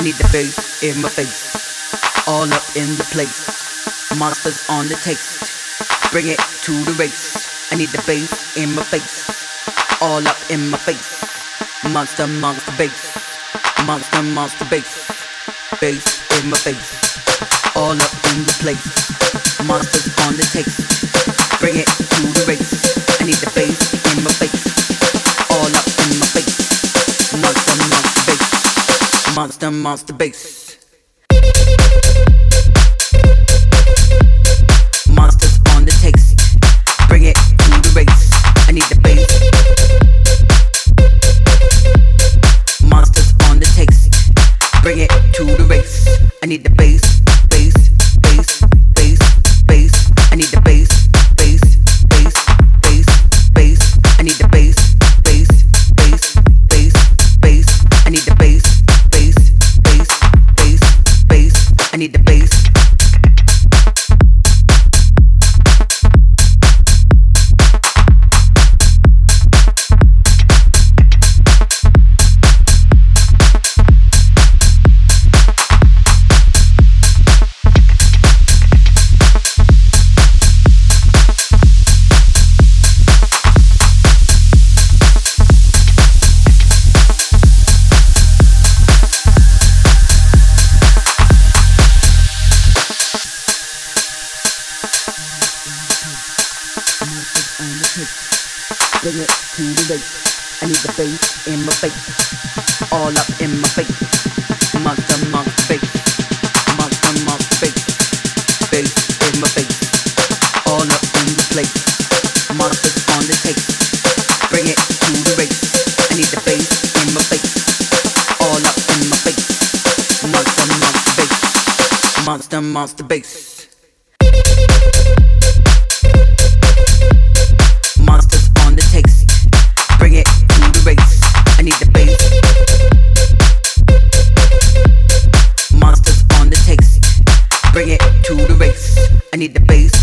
I need the bass in my face, all up in the place. Monsters on the taste, bring it to the race. I need the bass in my face, all up in my face. Monster, monster bass, monster, monster bass. Bass in my face, all up in the place. Monsters on the taste, bring it to the race. I need the bass in my face, all up in my face. Monster, monster bass, monster, monster bass. Monsters on the taste, bring it to the race. I need the bass. Monsters on the taste, bring it to the race. I need the bass, bass, bass, bass, bass. I need the bass, bass, bass, bass, bass. I need the bass, bass, bass, bass, bass. I need the bass, bass, bass, bass, bass. I need the bass. Bring it to the race. I need the bass in my face, all up in my face. Monster, monster bass, monster, monster bass. Bass in my face, all up in the place. Monsters on the taste, bring it to the race. I need the bass in my face, all up in my face. Monster, monster bass, monster, monster bass. Monsters on the taste, bring it to the race. I need the bass. Monsters on the taste, bring it to the race. I need the bass.